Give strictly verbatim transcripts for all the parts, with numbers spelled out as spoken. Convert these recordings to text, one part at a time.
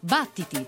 Battiti!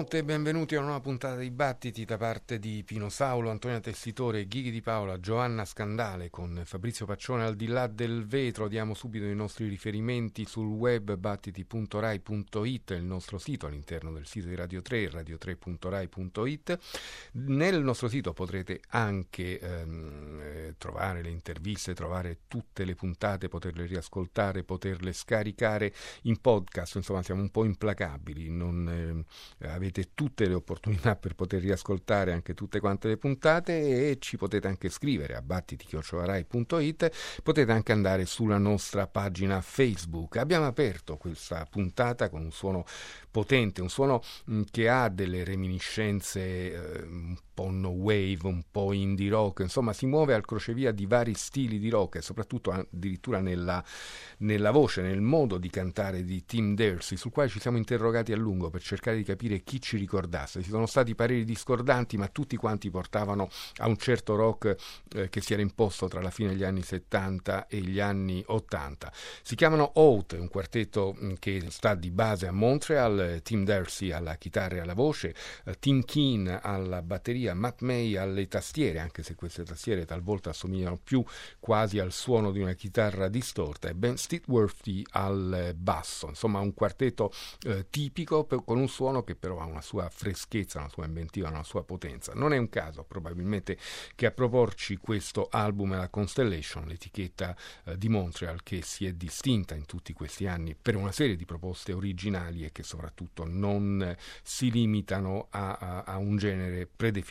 Buonanotte e benvenuti a una nuova puntata di Battiti da parte di Pino Saulo, Antonia Tessitore, Ghighi Di Paola, Giovanna Scandale con Fabrizio Paccione al di là del vetro. Diamo subito i nostri riferimenti sul web battiti punto rai punto it, il nostro sito all'interno del sito di Radio tre, radio tre punto rai punto it. Nel nostro sito potrete anche ehm, eh, trovare le interviste, trovare tutte le puntate, poterle riascoltare, poterle scaricare in podcast. Insomma, siamo un po' implacabili, non... Eh, avete tutte le opportunità per poter riascoltare anche tutte quante le puntate e ci potete anche scrivere a battiti chiocciola rai punto it. Potete anche andare sulla nostra pagina Facebook. Abbiamo aperto questa puntata con un suono potente, un suono mh, che ha delle reminiscenze eh, un po' no wave, un po' indie rock, insomma si muove al crocevia di vari stili di rock e soprattutto addirittura nella, nella voce, nel modo di cantare di Tim Dersey, sul quale ci siamo interrogati a lungo per cercare di capire chi ci ricordasse. Ci sono stati pareri discordanti, ma tutti quanti portavano a un certo rock eh, che si era imposto tra la fine degli anni settanta e gli anni ottanta. Si chiamano Oath, un quartetto mh, che sta di base a Montreal, eh, Tim Dersey alla chitarra e alla voce, eh, Tim Keane alla batteria, Matt May alle tastiere, anche se queste tastiere talvolta assomigliano più quasi al suono di una chitarra distorta, e Ben Stitworthy al basso. Insomma, un quartetto eh, tipico per, con un suono che però ha una sua freschezza, una sua inventiva, una sua potenza. Non è un caso probabilmente che a proporci questo album è la Constellation, l'etichetta eh, di Montreal, che si è distinta in tutti questi anni per una serie di proposte originali e che soprattutto non eh, si limitano a, a, a un genere predefinito.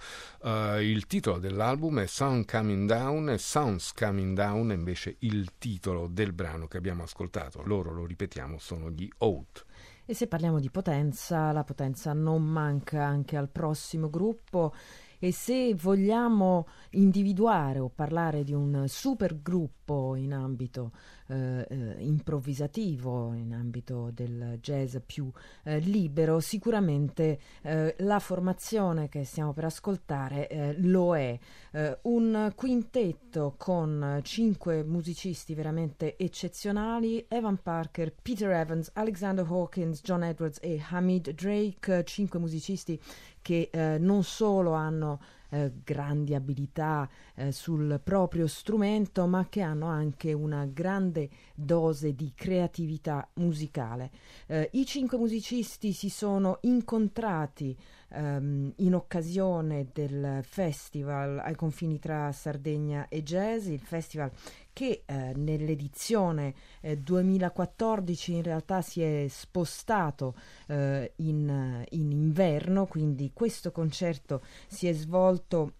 Uh, il titolo dell'album è Sound Coming Down e Sounds Coming Down è invece il titolo del brano che abbiamo ascoltato. Loro, lo ripetiamo, sono gli Oath. E se parliamo di potenza, la potenza non manca anche al prossimo gruppo, e se vogliamo individuare o parlare di un super gruppo in ambito eh, eh, improvvisativo, in ambito del jazz più eh, libero, sicuramente eh, la formazione che stiamo per ascoltare eh, lo è. Eh, un quintetto con cinque musicisti veramente eccezionali: Evan Parker, Peter Evans, Alexander Hawkins, John Edwards e Hamid Drake, cinque musicisti che eh, non solo hanno eh, grandi abilità eh, sul proprio strumento, ma che hanno anche una grande dose di creatività musicale. Eh, I cinque musicisti si sono incontrati ehm, in occasione del festival ai confini tra Sardegna e Jazz, il festival che eh, nell'edizione eh, duemilaquattordici in realtà si è spostato eh, in, in inverno, quindi questo concerto si è svolto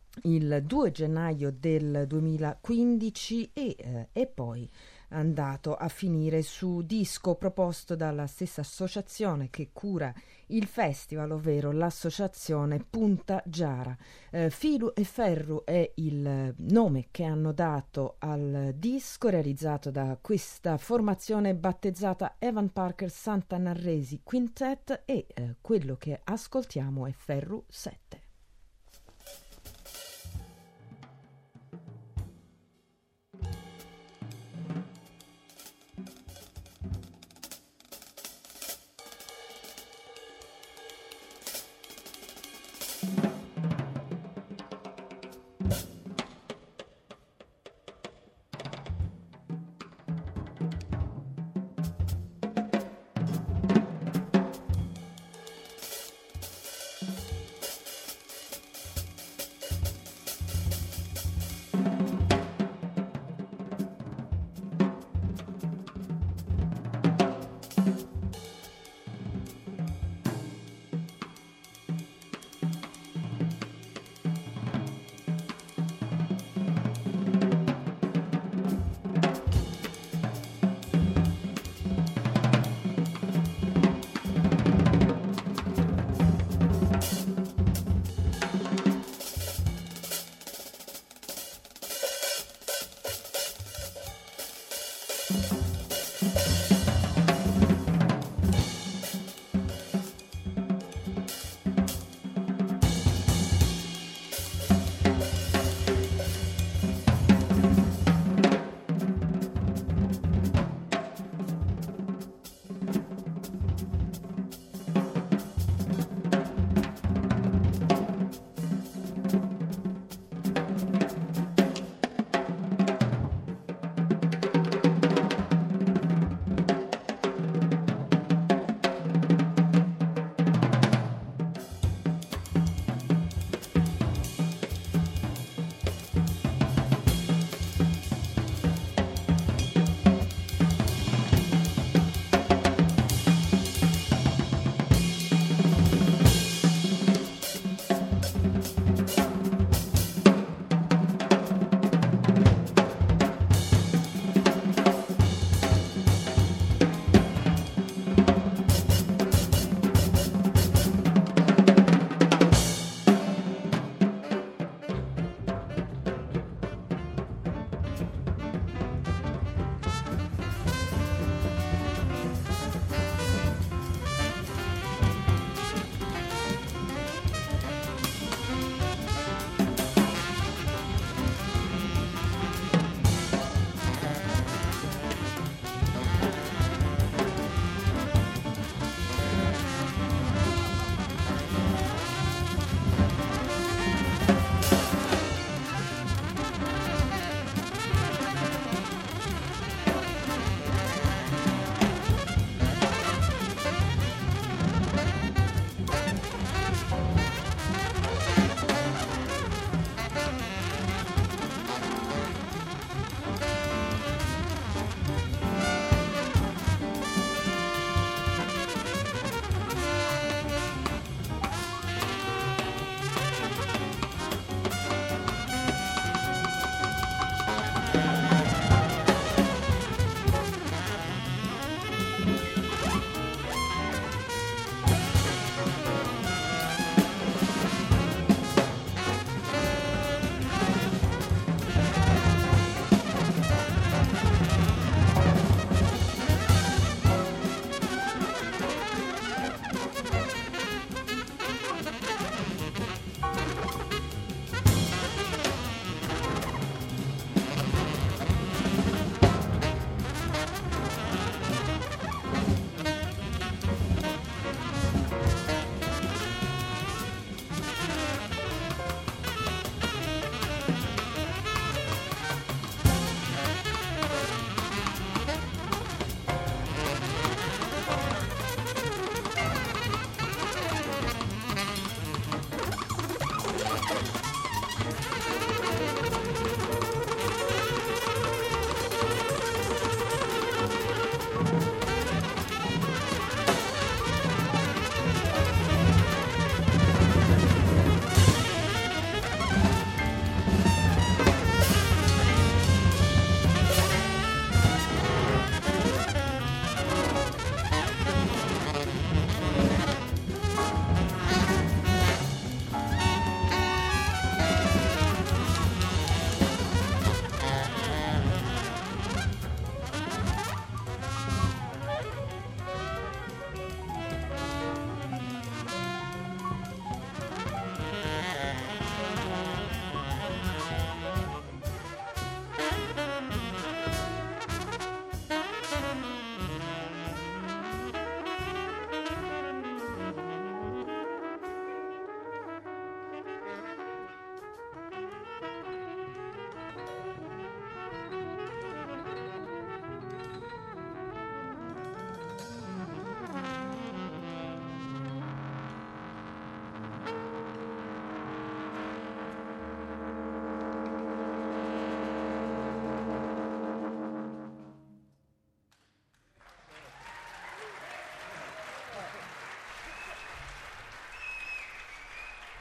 il due gennaio del duemilaquindici e eh, è poi andato a finire su disco proposto dalla stessa associazione che cura il festival, ovvero l'associazione Punta Giara. Eh, Filu e Ferru è il nome che hanno dato al disco, realizzato da questa formazione battezzata Evan Parker Santanarresi Quintet, e eh, quello che ascoltiamo è Ferru sette.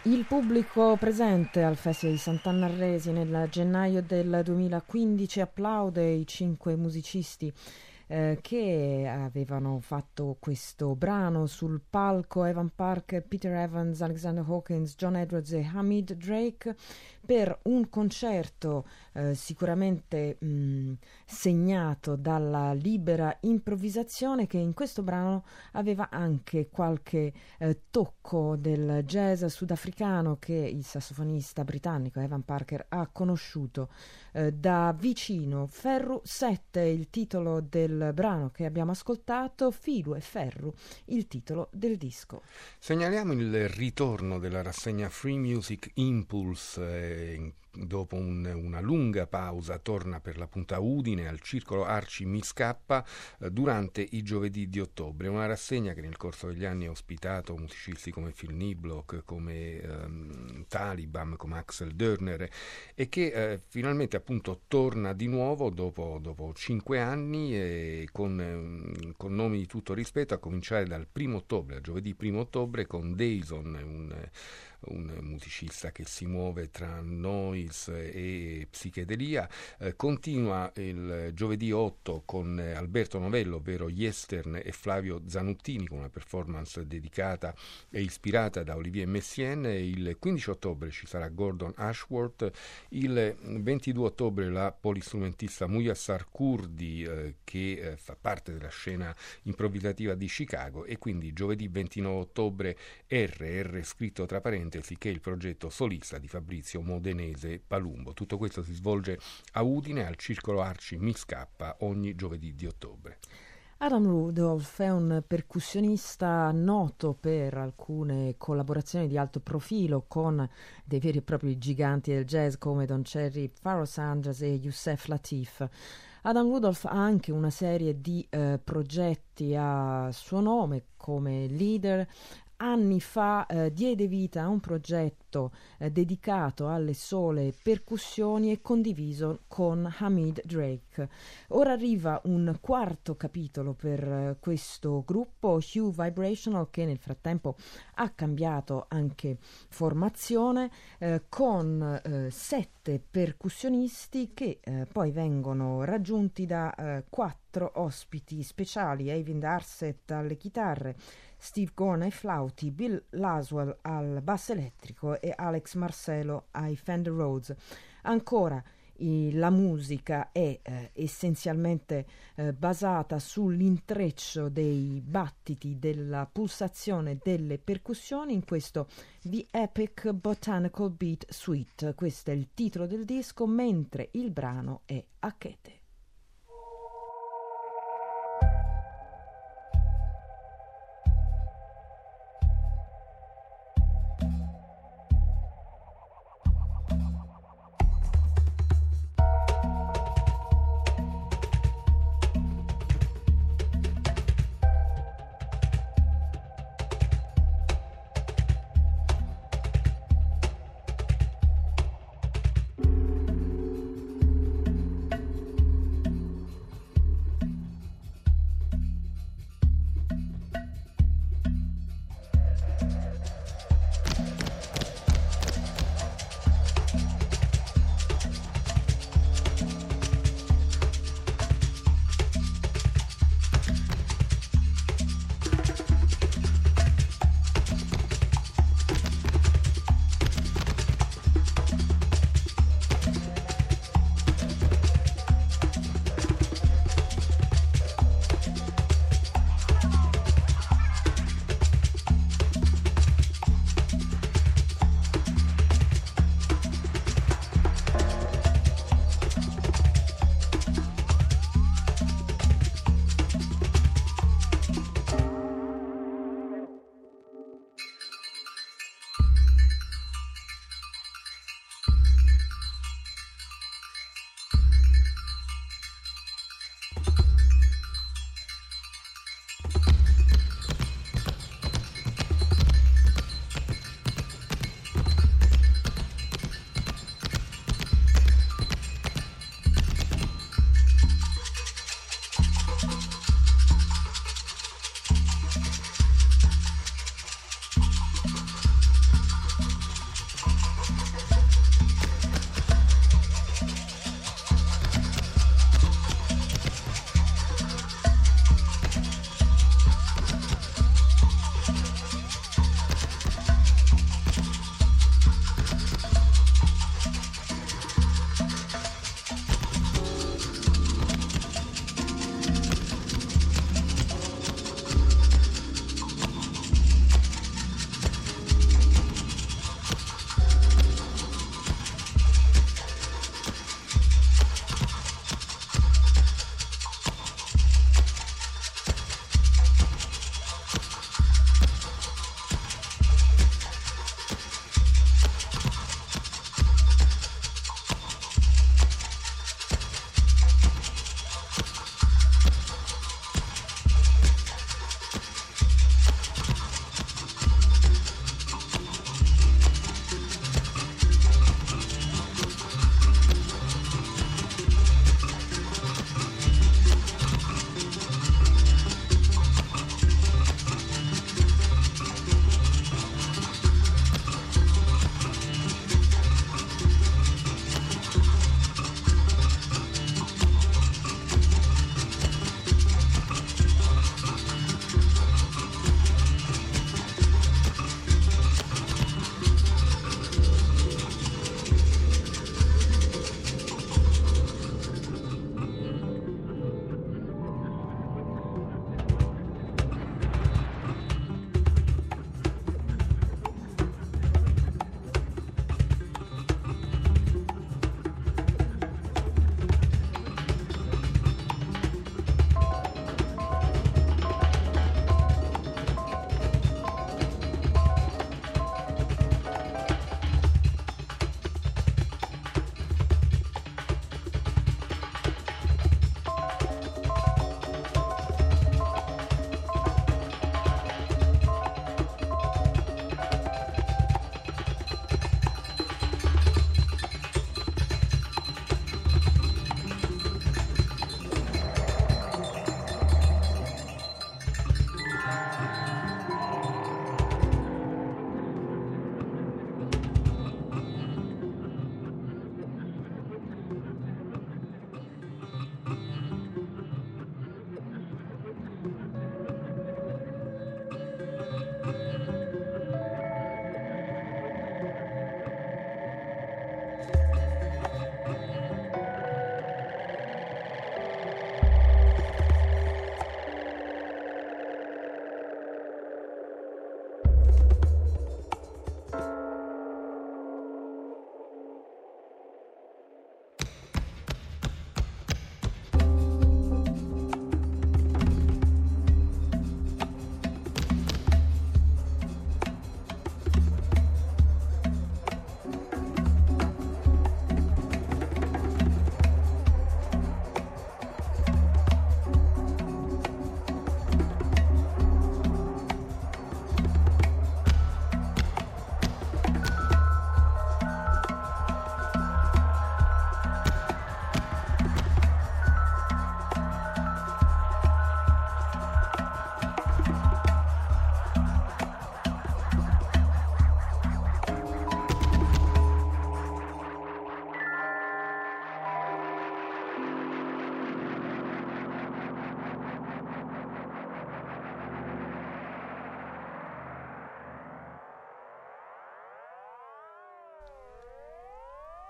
Il pubblico presente al Festival di Sant'Anna a Resi nel gennaio del duemilaquindici applaude i cinque musicisti eh, che avevano fatto questo brano sul palco: Evan Parker, Peter Evans, Alexander Hawkins, John Edwards e Hamid Drake, per un concerto eh, sicuramente mh, segnato dalla libera improvvisazione, che in questo brano aveva anche qualche eh, tocco del jazz sudafricano che il sassofonista britannico Evan Parker ha conosciuto eh, da vicino. Ferru sette, il titolo del brano che abbiamo ascoltato, Filu e Ferru, il titolo del disco. Segnaliamo il ritorno della rassegna Free Music Impulse. Eh, dopo un, una lunga pausa torna per l'appunto a Udine al Circolo Arci Miscappa eh, durante i giovedì di ottobre, una rassegna che nel corso degli anni ha ospitato musicisti come Phil Niblock, come ehm, Taliban, come Axel Dörner, e che eh, finalmente appunto torna di nuovo dopo, dopo cinque anni e con, eh, con nomi di tutto rispetto, a cominciare dal primo ottobre, giovedì primo ottobre, con Dayson, un un musicista che si muove tra noise e psichedelia. Eh, continua il giovedì otto con Alberto Novello, ovvero Yestern, e Flavio Zanuttini, con una performance dedicata e ispirata da Olivier Messiaen. Il quindici ottobre ci sarà Gordon Ashworth. Il ventidue ottobre la polistrumentista Muyassar Kurdi, eh, che eh, fa parte della scena improvvisativa di Chicago. E quindi giovedì ventinove ottobre R R scritto tra parentesi, che è il progetto solista di Fabrizio Modenese Palumbo. Tutto questo si svolge a Udine al Circolo Arci Miscappa ogni giovedì di ottobre. Adam Rudolph è un percussionista noto per alcune collaborazioni di alto profilo con dei veri e propri giganti del jazz come Don Cherry, Pharoah Sanders e Yusef Lateef. Adam Rudolph ha anche una serie di eh, progetti a suo nome come leader. Anni fa eh, diede vita a un progetto eh, dedicato alle sole percussioni e condiviso con Hamid Drake. Ora arriva un quarto capitolo per eh, questo gruppo, Hue Vibrational, che nel frattempo ha cambiato anche formazione eh, con eh, sette percussionisti che eh, poi vengono raggiunti da eh, quattro ospiti speciali: Eivind Arset alle chitarre, Steve Gorn ai flauti, Bill Laswell al basso elettrico e Alex Marcelo ai Fender Rhodes. Ancora i, la musica è eh, essenzialmente eh, basata sull'intreccio dei battiti, della pulsazione delle percussioni in questo The Epic Botanical Beat Suite. Questo è il titolo del disco, mentre il brano è Akete.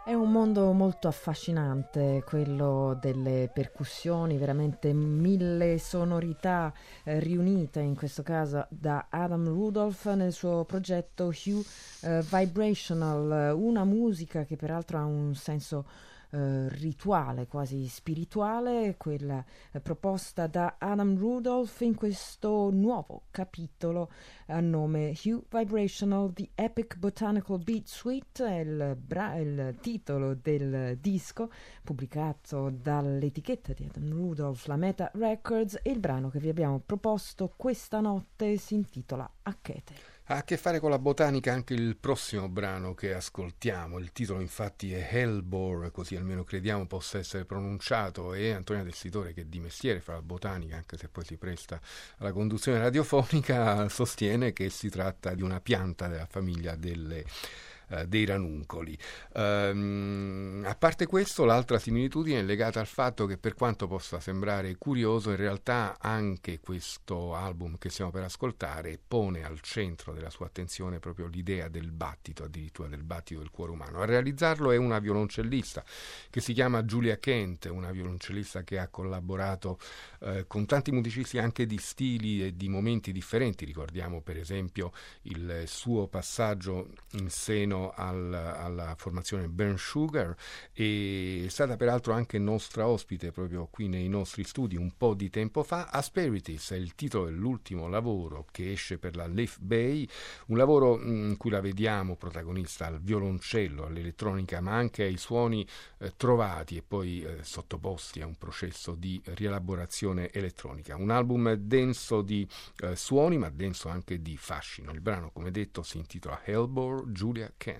È un mondo molto affascinante, quello delle percussioni, veramente mille sonorità eh, riunite, in questo caso da Adam Rudolph nel suo progetto Hue eh, Vibrational, una musica che peraltro ha un senso eh, rituale, quasi spirituale, quella eh, proposta da Adam Rudolph in questo nuovo capitolo a nome Hue Vibrational, The Epic Botanical Beat Suite, è il, bra- il titolo del disco pubblicato dall'etichetta di Adam Rudolph, la Meta Records, e il brano che vi abbiamo proposto questa notte si intitola Achete. Ha a che fare con la botanica anche il prossimo brano che ascoltiamo, il titolo infatti è Hellbore, così almeno crediamo possa essere pronunciato, e Antonia Tessitore, che di mestiere fa la botanica, anche se poi si presta alla conduzione radiofonica, sostiene che si tratta di una pianta della famiglia delle Uh, dei ranuncoli. Um, a parte questo, l'altra similitudine è legata al fatto che, per quanto possa sembrare curioso, in realtà anche questo album che stiamo per ascoltare pone al centro della sua attenzione proprio l'idea del battito, addirittura del battito del cuore umano. A realizzarlo è una violoncellista che si chiama Julia Kent, una violoncellista che ha collaborato uh, con tanti musicisti anche di stili e di momenti differenti. Ricordiamo per esempio il suo passaggio in seno Al, alla formazione Burn Sugar, e è stata peraltro anche nostra ospite proprio qui nei nostri studi un po' di tempo fa. Asperities è il titolo dell'ultimo lavoro che esce per la Leaf Bay, un lavoro in cui la vediamo protagonista al violoncello, all'elettronica, ma anche ai suoni eh, trovati e poi eh, sottoposti a un processo di rielaborazione elettronica. Un album denso di eh, suoni, ma denso anche di fascino. Il brano, come detto, si intitola Hellbore, Julia Kent.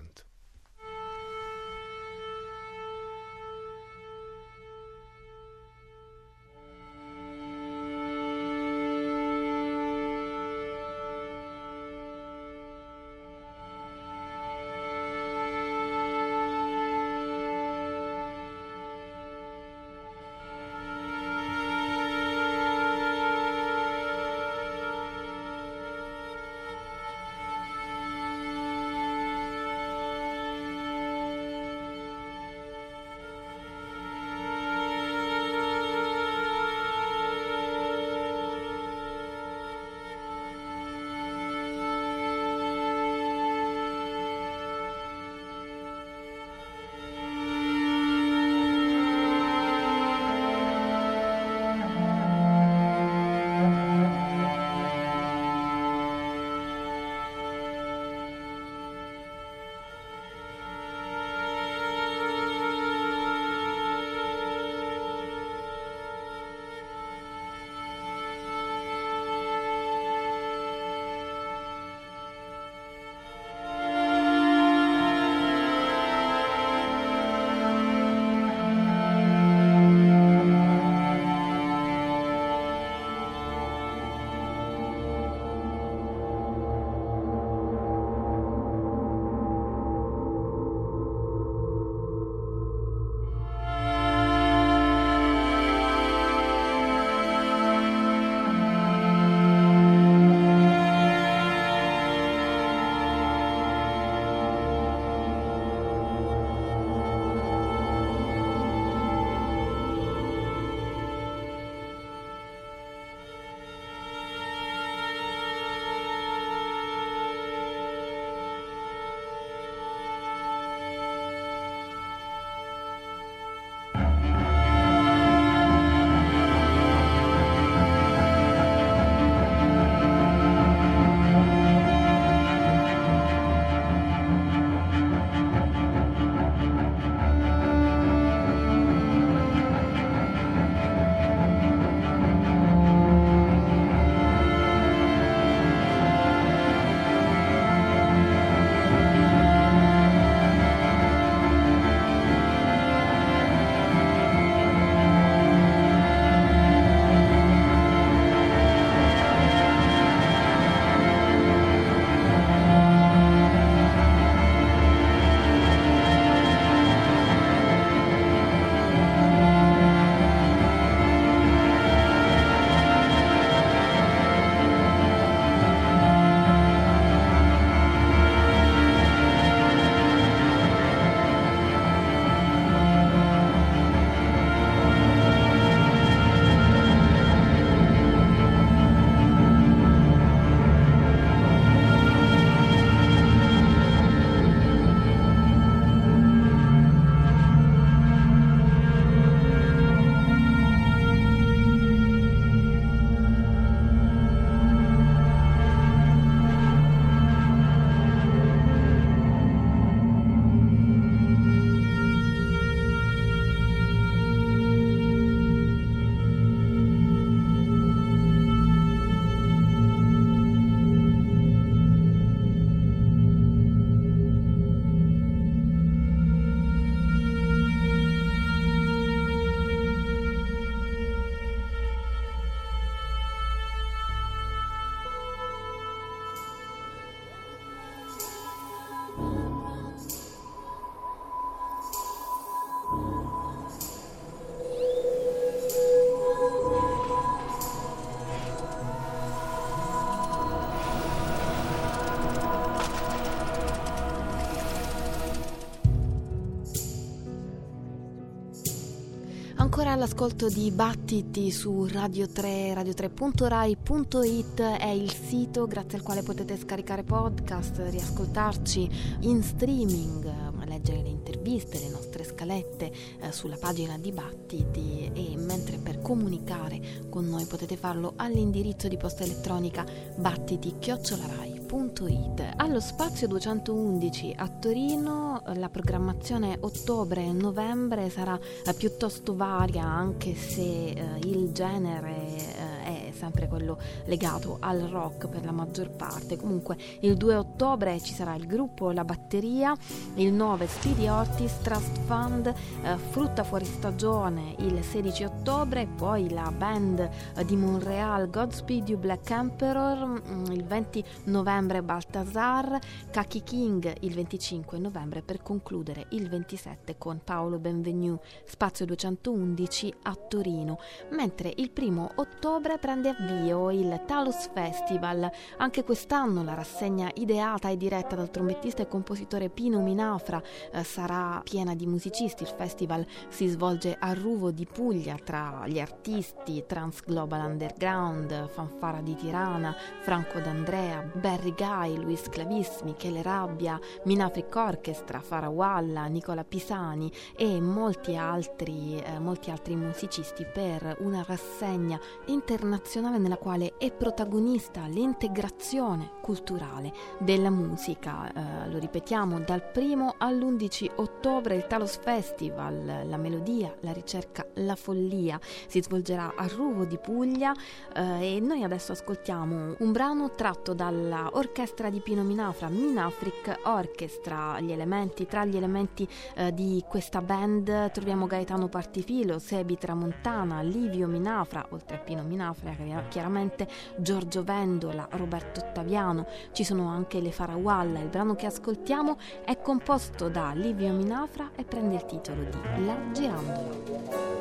Ancora all'ascolto di Battiti su Radio tre, radio tre punto rai punto it è il sito grazie al quale potete scaricare podcast, riascoltarci in streaming, leggere le interviste, le nostre scalette eh, sulla pagina di Battiti, e mentre per comunicare con noi potete farlo all'indirizzo di posta elettronica battiti chiocciola rai punto it. Allo spazio duecentoundici a Torino la programmazione ottobre e novembre sarà eh, piuttosto varia, anche se eh, il genere eh, è sempre quello legato al rock per la maggior parte. Comunque il due ottobre ci sarà il gruppo La Batteria, il nove Speedy Ortiz, Trust Fund, eh, Frutta Fuori Stagione il sedici ottobre, poi la band eh, di Montreal Godspeed You Black Emperor, mh, il venti novembre Baltasar, Kaki King il venticinque novembre, per concludere il ventisette con Paolo Benvenu, spazio duecentoundici a Torino. Mentre il primo ottobre prende avvio il Talos Festival. Anche quest'anno la rassegna ideata e diretta dal trombettista e compositore Pino Minafra eh, sarà piena di musicisti. Il festival si svolge a Ruvo di Puglia, tra gli artisti Trans Global Underground, Fanfara di Tirana, Franco D'Andrea, Barry Guy, Luis Clavis, Michele Rabbia, Minafric Orchestra, Farawalla, Nicola Pisani e molti altri, eh, molti altri musicisti, per una rassegna internazionale nella quale è protagonista l'integrazione culturale della musica. Eh, lo ripetiamo, dal primo all'undici ottobre il Talos Festival, la melodia, la ricerca, la follia, si svolgerà a Ruvo di Puglia, eh, e noi adesso ascoltiamo un brano tratto dalla orchestra di Pino Minafra, Minafric Orchestra. Gli elementi, tra gli elementi eh, di questa band troviamo Gaetano Partifilo, Sebi Tramontana, Livio Minafra, oltre a Pino Minafra chiaramente Giorgio Vendola, Roberto Ottaviano, ci sono anche le Farawalla. Il brano che ascoltiamo è composto da Livio Minafra e prende il titolo di La Girandola.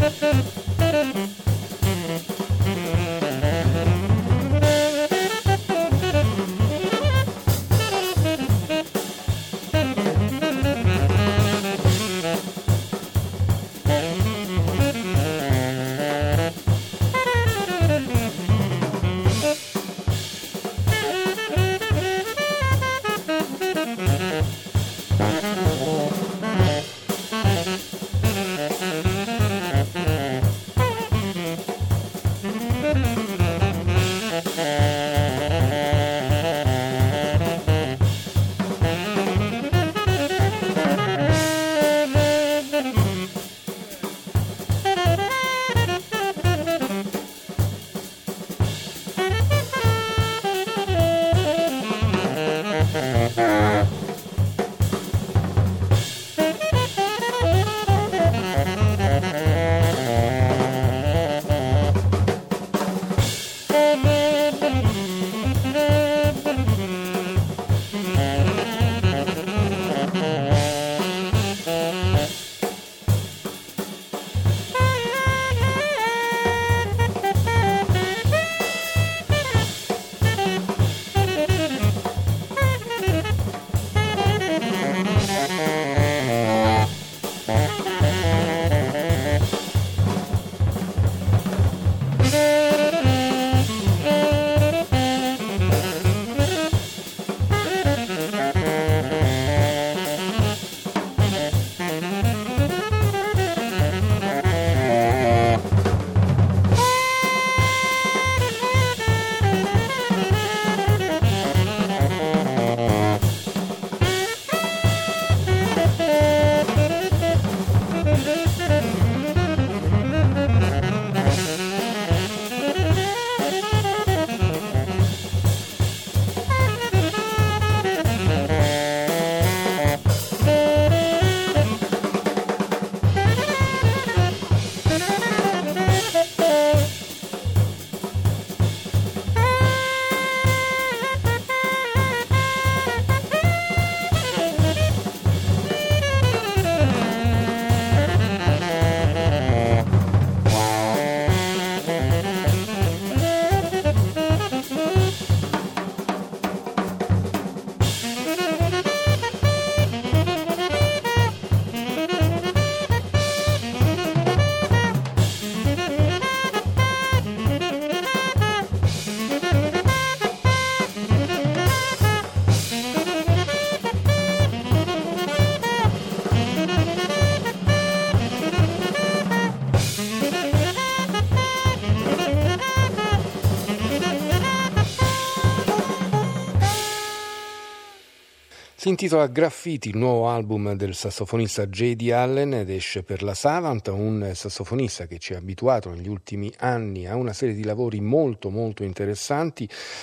Si intitola Graffiti, il nuovo album del sassofonista J D Allen, ed esce per la Savant, un sassofonista che ci ha abituato negli ultimi anni a una serie di lavori molto molto interessanti.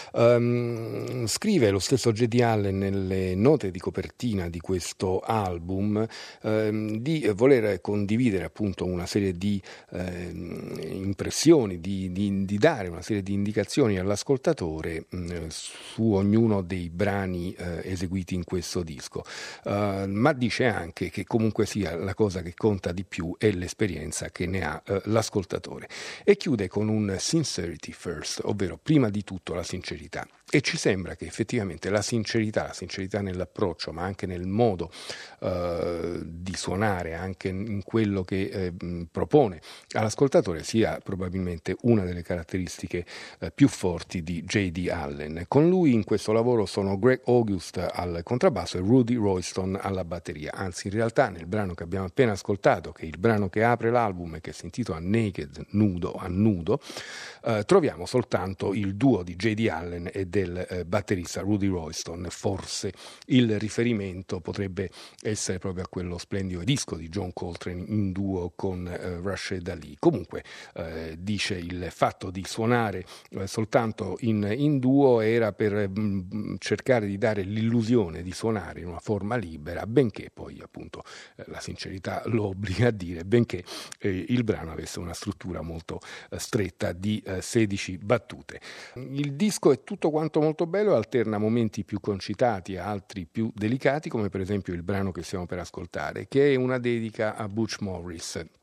Um, scrive lo stesso J D Allen nelle note di copertina di questo album um, di voler condividere appunto una serie di um, impressioni, di, di, di dare una serie di indicazioni all'ascoltatore um, su ognuno dei brani uh, eseguiti in questo disco, uh, ma dice anche che comunque sia la cosa che conta di più è l'esperienza che ne ha uh, l'ascoltatore, e chiude con un sincerity first, ovvero prima di tutto la sincerità. E ci sembra che effettivamente la sincerità, la sincerità nell'approccio, ma anche nel modo uh, di suonare, anche in quello che eh, propone all'ascoltatore, sia probabilmente una delle caratteristiche uh, più forti di J D Allen. Con lui in questo lavoro sono Greg August al contrabbasso e Rudy Royston alla batteria. Anzi, in realtà nel brano che abbiamo appena ascoltato, che è il brano che apre l'album e che si intitola Naked, nudo a nudo, uh, troviamo soltanto il duo di J D Allen e del eh, batterista Rudy Royston. Forse il riferimento potrebbe essere proprio a quello splendido disco di John Coltrane in duo con eh, Rashid Ali. Comunque eh, dice il fatto di suonare eh, soltanto in, in duo era per mh, cercare di dare l'illusione di suonare in una forma libera, benché poi appunto eh, la sincerità lo obbliga a dire, benché eh, il brano avesse una struttura molto eh, stretta di eh, sedici battute. Il disco è tutto quanto molto bello e alterna momenti più concitati e altri più delicati, come per esempio il brano che stiamo per ascoltare, che è una dedica a Butch Morris.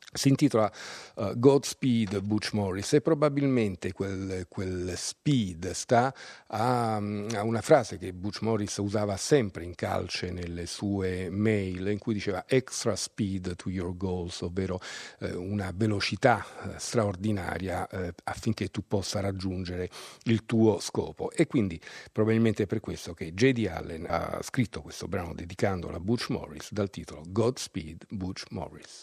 Si intitola uh, Godspeed Butch Morris e probabilmente quel, quel speed sta a, a una frase che Butch Morris usava sempre in calce nelle sue mail, in cui diceva extra speed to your goals, ovvero eh, una velocità eh, straordinaria eh, affinché tu possa raggiungere il tuo scopo. E quindi probabilmente è per questo che J D. Allen ha scritto questo brano dedicandolo a Butch Morris dal titolo Godspeed Butch Morris.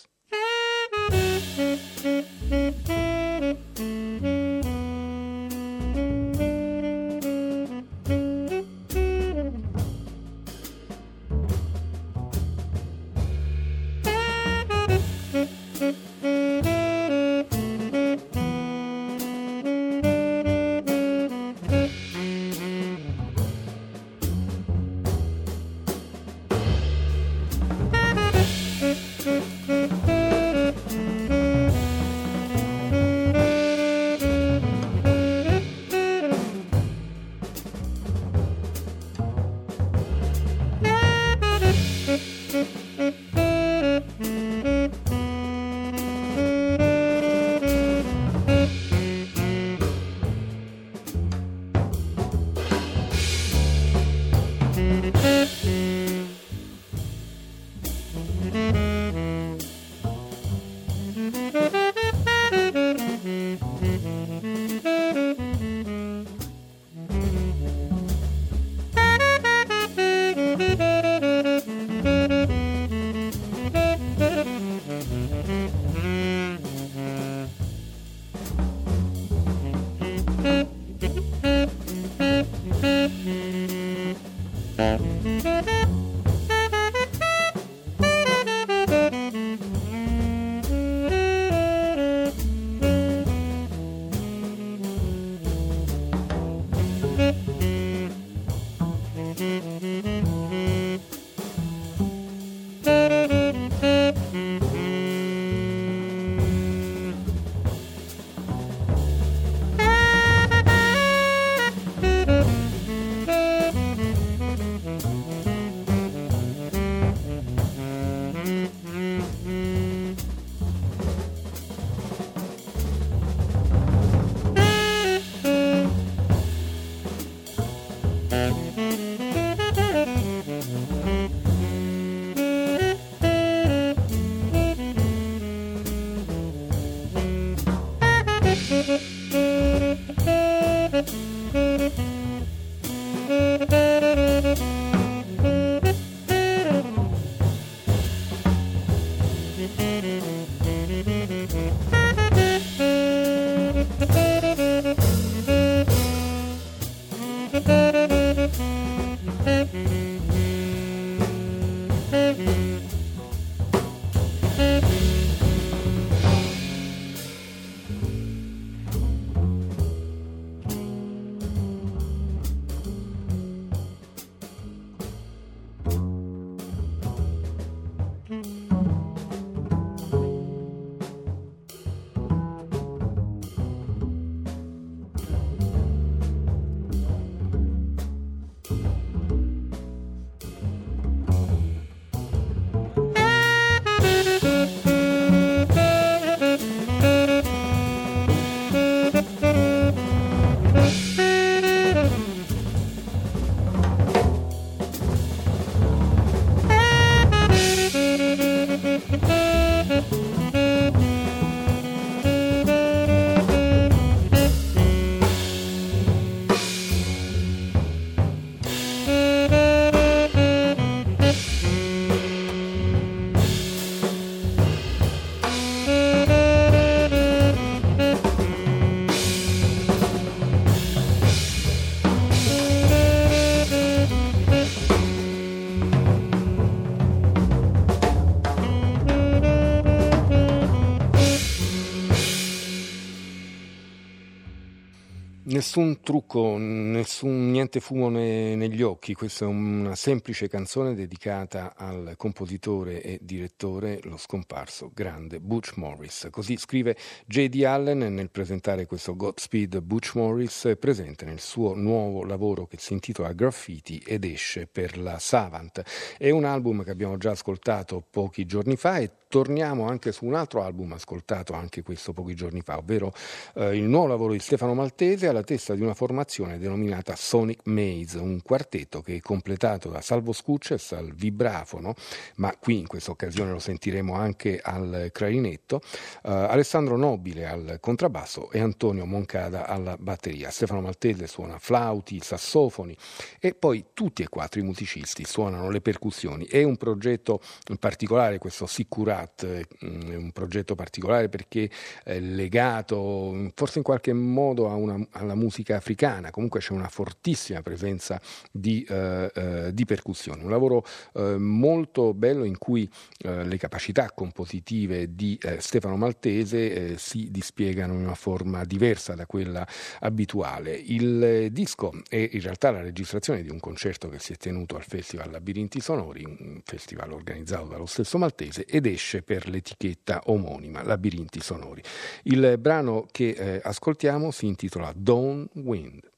Nessun trucco, nessun niente fumo ne, negli occhi, questa è una semplice canzone dedicata al compositore e direttore, lo scomparso grande Butch Morris. Così scrive J D. Allen nel presentare questo Godspeed Butch Morris, presente nel suo nuovo lavoro che si intitola Graffiti ed esce per la Savant. È un album che abbiamo già ascoltato pochi giorni fa e torniamo anche su un altro album ascoltato anche questo pochi giorni fa, ovvero eh, il nuovo lavoro di Stefano Maltese alla testa di una formazione denominata Sonic Maze, un quartetto che è completato da Salvo Scucces al vibrafono, ma qui in questa occasione lo sentiremo anche al clarinetto, eh, Alessandro Nobile al contrabbasso e Antonio Moncada alla batteria. Stefano Maltese suona flauti, sassofoni e poi tutti e quattro i musicisti suonano le percussioni. È un progetto particolare questo Sikurat, è un progetto particolare perché è legato forse in qualche modo a una, alla musica africana, comunque c'è una fortissima presenza di, eh, eh, di percussioni, un lavoro eh, molto bello in cui eh, le capacità compositive di eh, Stefano Maltese eh, si dispiegano in una forma diversa da quella abituale. Il eh, disco è in realtà la registrazione di un concerto che si è tenuto al Festival Labirinti Sonori, un festival organizzato dallo stesso Maltese, ed esce per l'etichetta omonima Labirinti Sonori. Il brano che eh, ascoltiamo si intitola Dawn Wind.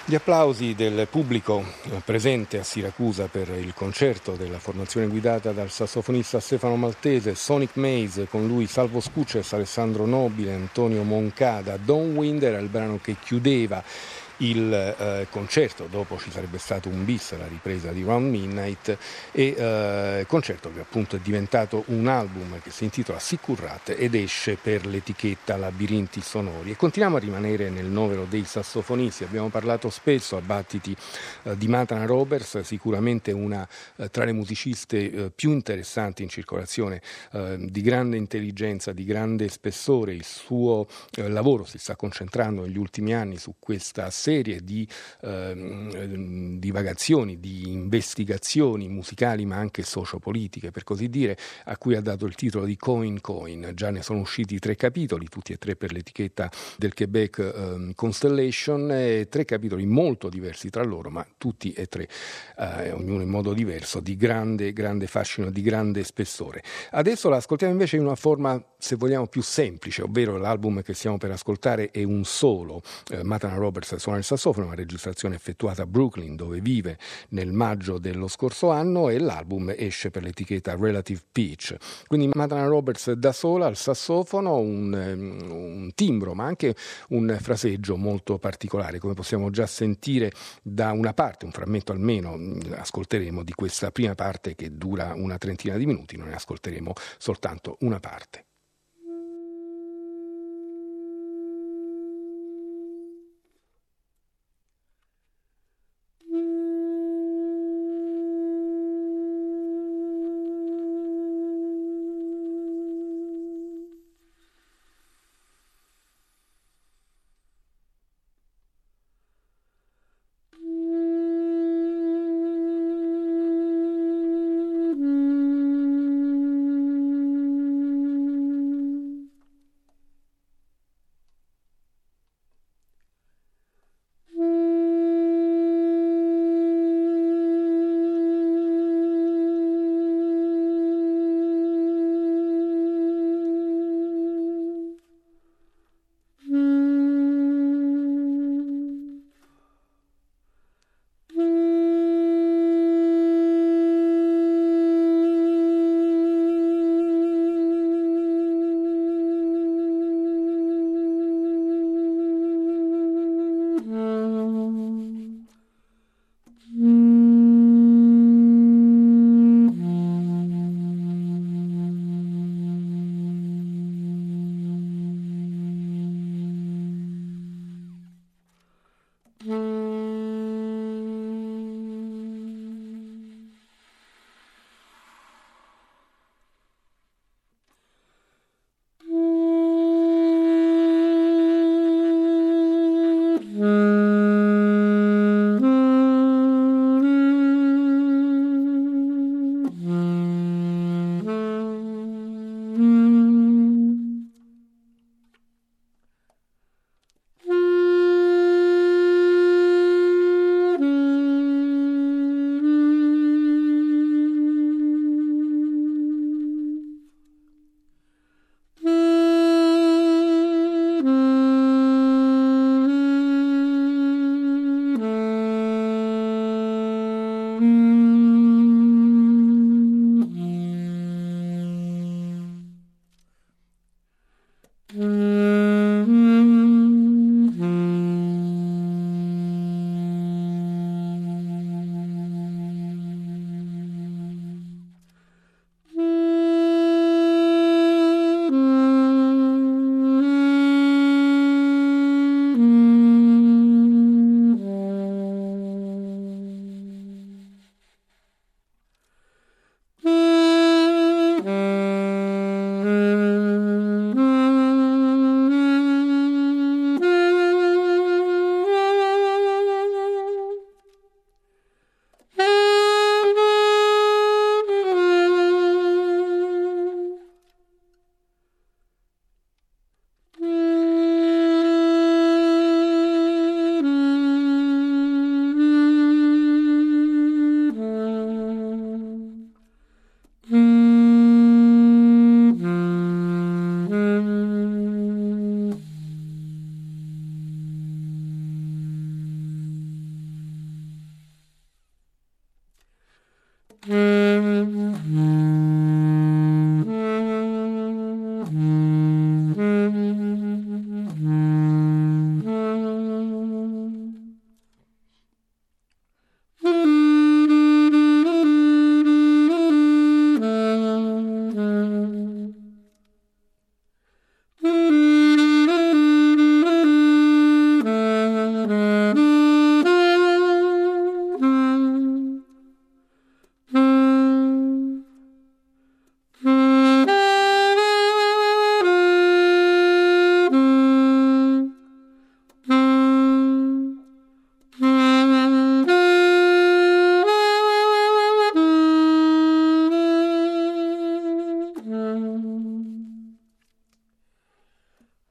Gli applausi del pubblico presente a Siracusa per il concerto della formazione guidata dal sassofonista Stefano Maltese, Sonic Maze, con lui Salvo Scucces, Alessandro Nobile, Antonio Moncada. Don't Wind era il brano che chiudeva il eh, concerto, dopo ci sarebbe stato un bis, la ripresa di Round Midnight, e eh, concerto che appunto è diventato un album che si intitola Sicurrat ed esce per l'etichetta Labirinti Sonori. E continuiamo a rimanere nel novero dei sassofonisti. Abbiamo parlato spesso a battiti eh, di Matana Roberts, sicuramente una eh, tra le musiciste eh, più interessanti in circolazione, eh, di grande intelligenza, di grande spessore. Il suo eh, lavoro si sta concentrando negli ultimi anni su questa serie di eh, divagazioni, di investigazioni musicali ma anche sociopolitiche, per così dire, a cui ha dato il titolo di Coin Coin. Già ne sono usciti tre capitoli, tutti e tre per l'etichetta del Quebec eh, Constellation, e tre capitoli molto diversi tra loro, ma tutti e tre, eh, ognuno in modo diverso, di grande, grande fascino, di grande spessore. Adesso la ascoltiamo invece in una forma, se vogliamo, più semplice, ovvero l'album che stiamo per ascoltare è un solo. eh, Matana Roberts suona il sassofono, una registrazione effettuata a Brooklyn, dove vive, nel maggio dello scorso anno, e l'album esce per l'etichetta Relative Pitch. Quindi Matana Roberts da sola al sassofono, un, un timbro ma anche un fraseggio molto particolare, come possiamo già sentire da una parte, un frammento almeno ascolteremo di questa prima parte che dura una trentina di minuti, noi ne ascolteremo soltanto una parte.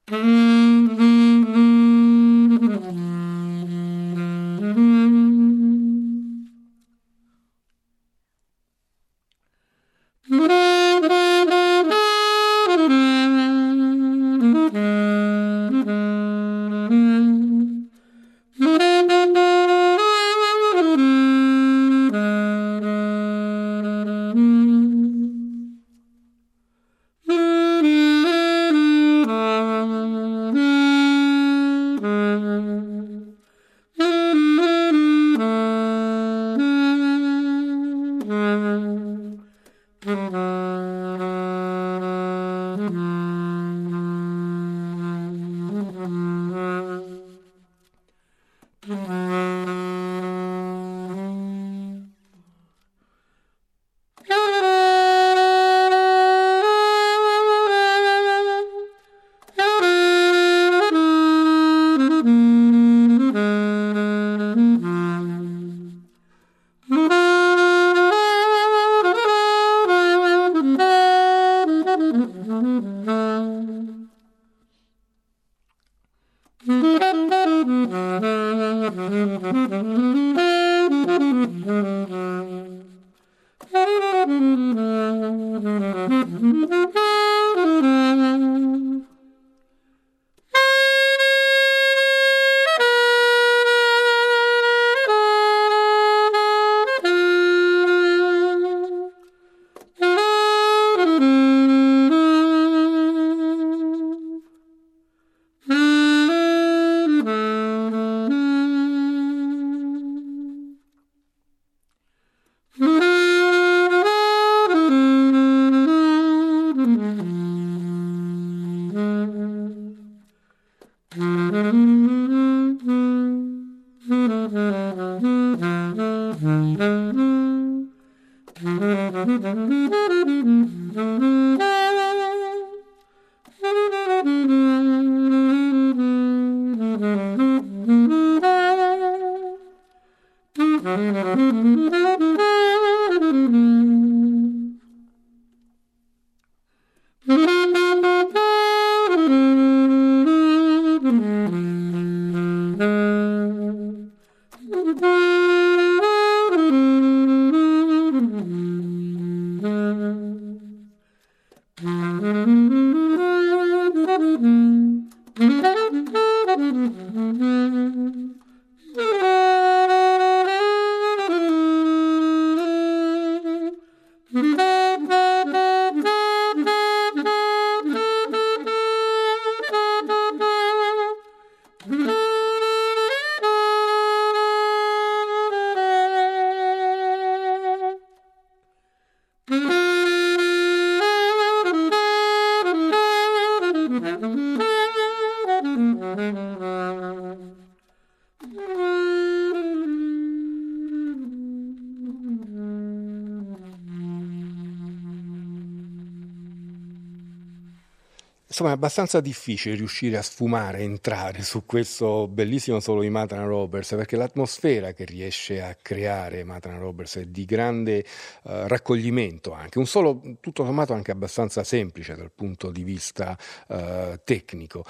Insomma, è abbastanza difficile riuscire a sfumare, entrare su questo bellissimo solo di Matana Roberts, perché l'atmosfera che riesce a creare Matana Roberts è di grande eh, raccoglimento anche, un solo tutto sommato anche abbastanza semplice dal punto di vista eh, tecnico,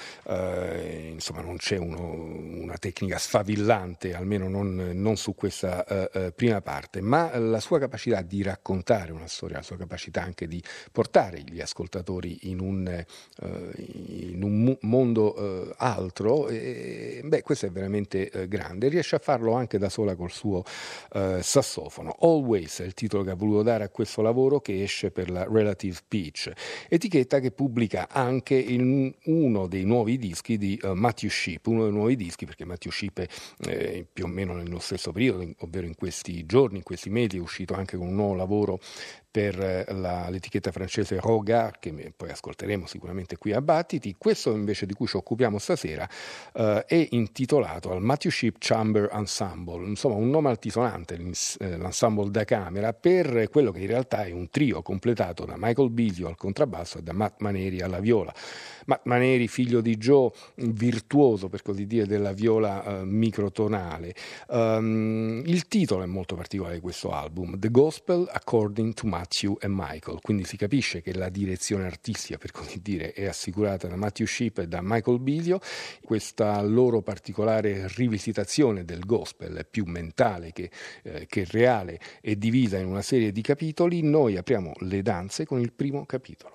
eh, insomma non c'è uno, una tecnica sfavillante, almeno non, non su questa eh, eh, prima parte, ma la sua capacità di raccontare una storia, la sua capacità anche di portare gli ascoltatori in un eh, in un mondo eh, altro, e, beh, questo è veramente eh, grande. Riesce a farlo anche da sola col suo eh, sassofono. Always è il titolo che ha voluto dare a questo lavoro, che esce per la Relative Pitch, etichetta che pubblica anche in uno dei nuovi dischi di uh, Matthew Shipp, uno dei nuovi dischi perché Matthew Shipp è eh, più o meno nello stesso periodo, ovvero in questi giorni, in questi mesi, è uscito anche con un nuovo lavoro per la, l'etichetta francese Regard, che poi ascolteremo sicuramente qui a Battiti. Questo invece di cui ci occupiamo ascoltiamo stasera eh, è intitolato al Matthew Shipp Chamber Ensemble, insomma un nome altisonante, l'ensemble da camera, per quello che in realtà è un trio completato da Michael Bilio al contrabbasso e da Matt Maneri alla viola. Matt Maneri, figlio di Joe, virtuoso per così dire della viola uh, microtonale. Um, il titolo è molto particolare di questo album, The Gospel According to Matthew and Michael, quindi si capisce che la direzione artistica per così dire è assicurata da Matthew Shipp e da Michael Bilio. Questa loro particolare rivisitazione del gospel, più mentale che, eh, che reale, è divisa in una serie di capitoli. Noi apriamo le danze con il primo capitolo.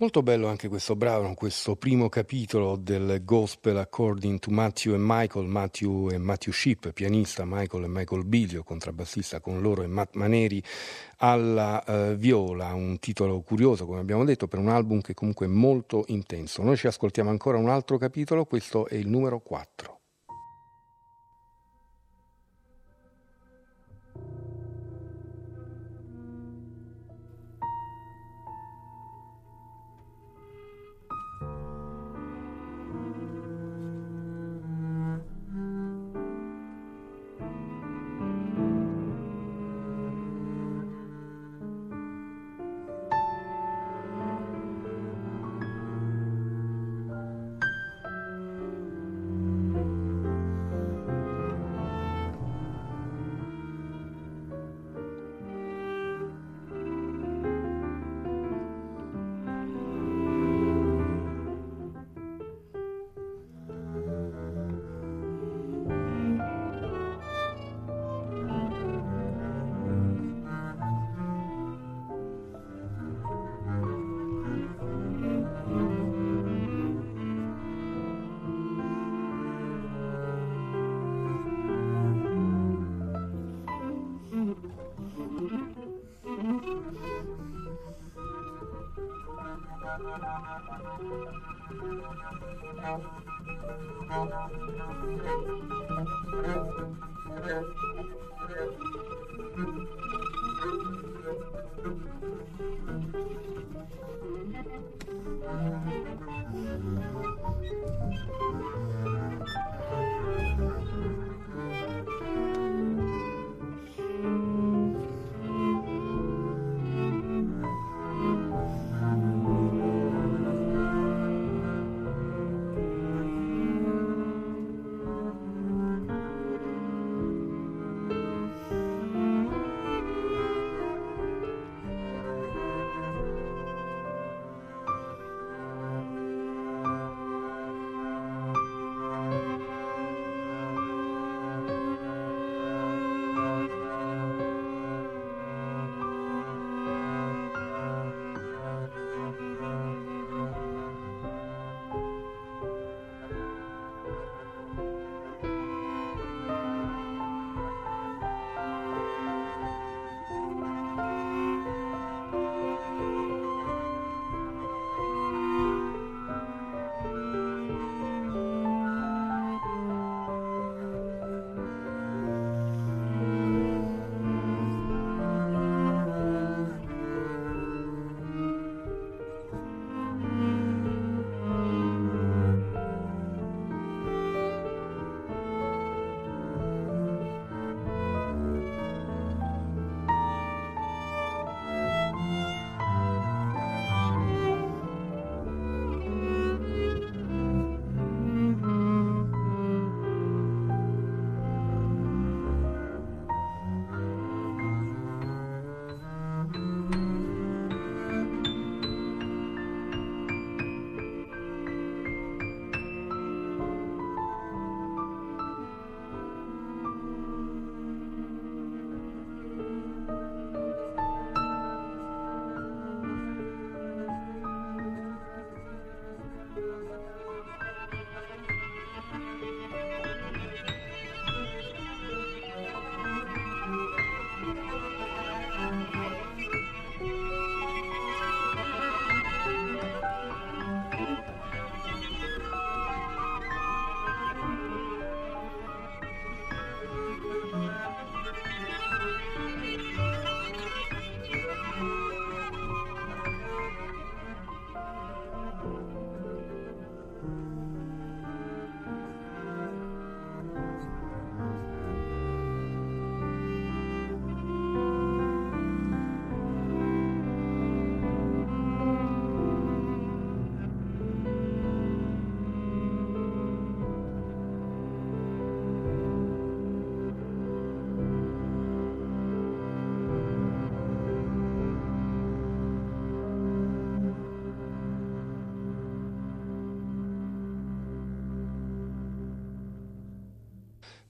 Molto bello anche questo brano, questo primo capitolo del Gospel According to Matthew e Michael, Matthew e Matthew Shipp, pianista, Michael e Michael Biglio, contrabbassista con loro, e Matt Maneri alla uh, viola, un titolo curioso come abbiamo detto per un album che comunque è molto intenso. Noi ci ascoltiamo ancora un altro capitolo, questo è il numero quattro.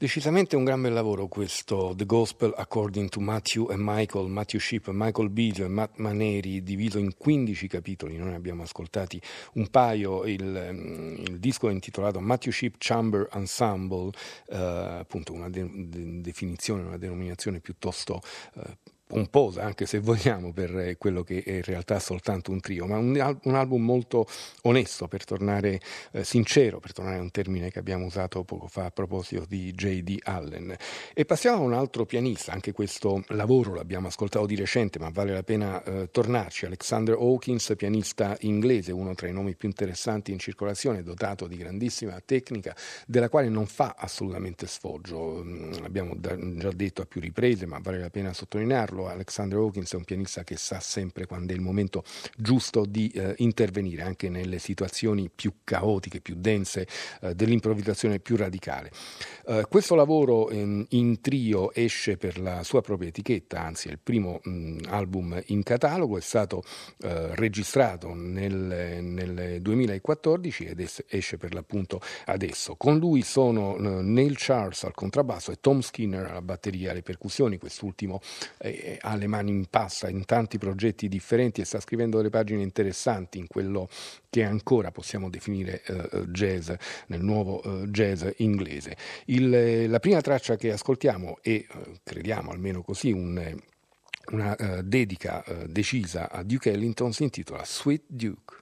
Decisamente un gran bel lavoro questo The Gospel According to Matthew e Michael, Matthew Shipp, Michael Biggio e Matt Maneri, diviso in quindici capitoli. Noi ne abbiamo ascoltati un paio. Il, il disco è intitolato Matthew Shipp Chamber Ensemble, eh, appunto una de- de- definizione, una denominazione piuttosto eh, pomposa, anche se vogliamo, per quello che è in realtà soltanto un trio, ma un, al- un album molto onesto, per tornare eh, sincero, per tornare a un termine che abbiamo usato poco fa a proposito di J D. Allen. E passiamo a un altro pianista, anche questo lavoro l'abbiamo ascoltato di recente, ma vale la pena eh, tornarci. Alexander Hawkins, pianista inglese, uno tra i nomi più interessanti in circolazione, dotato di grandissima tecnica, della quale non fa assolutamente sfoggio. L'abbiamo da- già detto a più riprese, ma vale la pena sottolinearlo. Alexander Hawkins è un pianista che sa sempre quando è il momento giusto di eh, intervenire, anche nelle situazioni più caotiche, più dense, eh, dell'improvvisazione più radicale. Eh, questo lavoro in, in trio esce per la sua propria etichetta, anzi è il primo mh, album in catalogo, è stato eh, registrato nel, nel duemilaquattordici ed es- esce per l'appunto adesso. Con lui sono eh, Neil Charles al contrabbasso e Tom Skinner alla batteria e alle percussioni. Quest'ultimo eh, ha le mani in pasta in tanti progetti differenti e sta scrivendo delle pagine interessanti in quello che ancora possiamo definire eh, jazz, nel nuovo eh, jazz inglese. Il, la prima traccia che ascoltiamo è, eh, crediamo almeno così, un, una uh, dedica uh, decisa a Duke Ellington, si intitola Sweet Duke.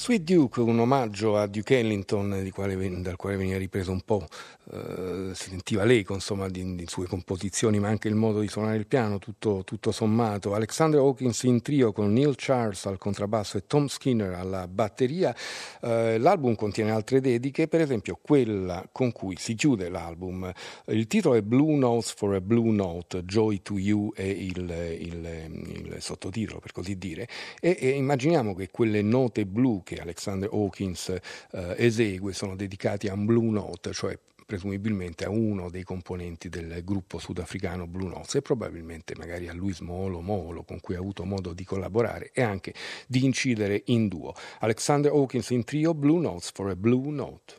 Sweet Duke, un omaggio a Duke Ellington, di quale, dal quale veniva ripreso un po', eh, si sentiva l'eco insomma di, di sue composizioni, ma anche il modo di suonare il piano, tutto, tutto sommato. Alexander Hawkins in trio con Neil Charles al contrabbasso e Tom Skinner alla batteria. Eh, l'album contiene altre dediche, per esempio quella con cui si chiude l'album. Il titolo è Blue Notes for a Blue Note, Joy to You è il, il, il sottotitolo, per così dire, e, e immaginiamo che quelle note blu che Alexander Hawkins eh, esegue sono dedicati a un Blue Note, cioè presumibilmente a uno dei componenti del gruppo sudafricano Blue Notes e probabilmente magari a Luis Molo Molo, con cui ha avuto modo di collaborare e anche di incidere in duo. Alexander Hawkins in trio, Blue Notes for a Blue Note.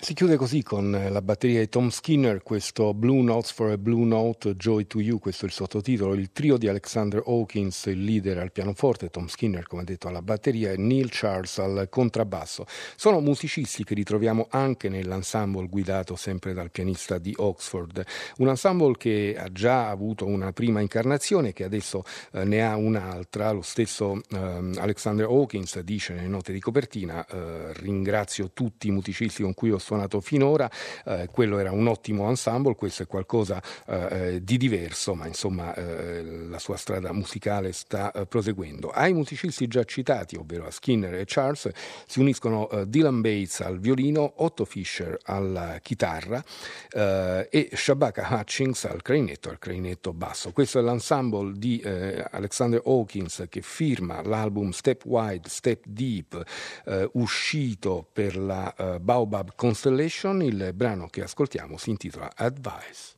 Si chiude così con la batteria di Tom Skinner, questo Blue Notes for a Blue Note, Joy to You, questo è il sottotitolo, il trio di Alexander Hawkins, il leader al pianoforte, Tom Skinner come detto alla batteria e Neil Charles al contrabbasso. Sono musicisti che ritroviamo anche nell'ensemble guidato sempre dal pianista di Oxford, un ensemble che ha già avuto una prima incarnazione, che adesso eh, ne ha un'altra. Lo stesso eh, Alexander Hawkins dice nelle note di copertina: eh, ringrazio tutti i musicisti con cui ho suonato finora, eh, quello era un ottimo ensemble, questo è qualcosa eh, di diverso, ma insomma eh, la sua strada musicale sta eh, proseguendo. Ai musicisti già citati, ovvero a Skinner e Charles, si uniscono eh, Dylan Bates al violino, Otto Fischer alla chitarra eh, e Shabaka Hutchings al clarinetto, al clarinetto basso. Questo è l'ensemble di eh, Alexander Hawkins che firma l'album Step Wide, Step Deep, eh, uscito per la eh, Baobab Constellation. Il brano che ascoltiamo si intitola Advice.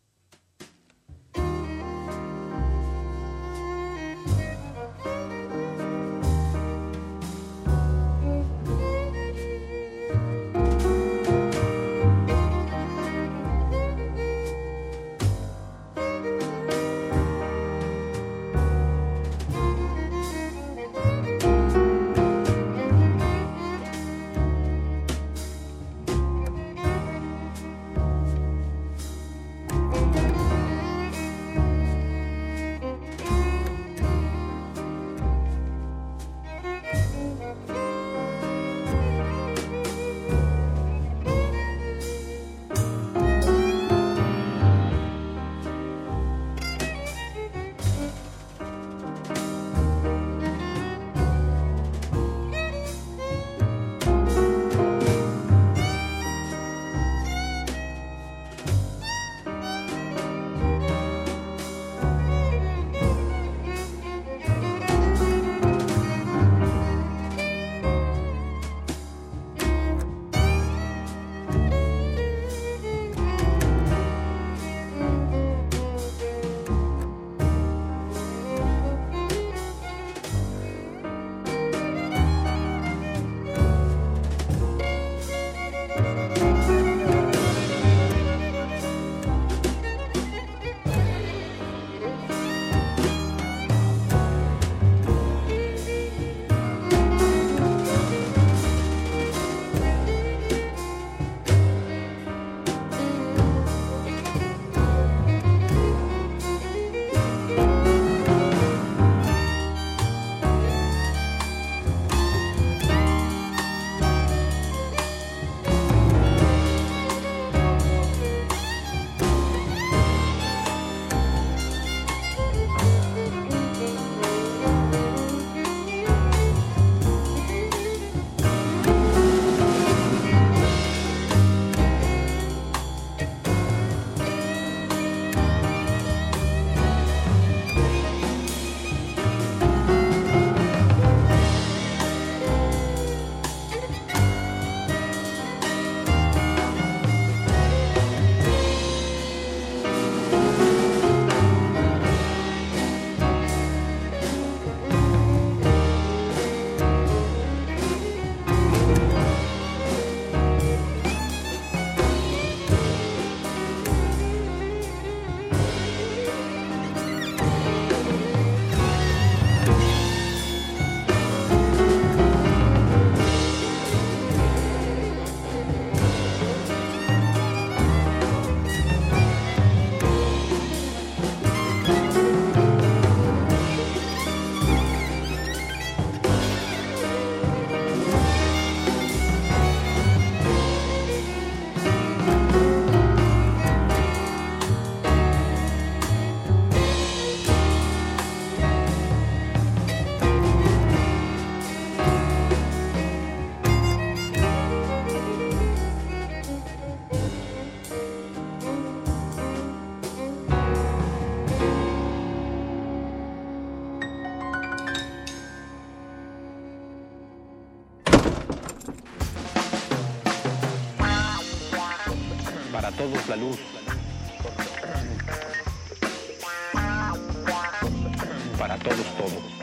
Para todos la luz. Para todos todo.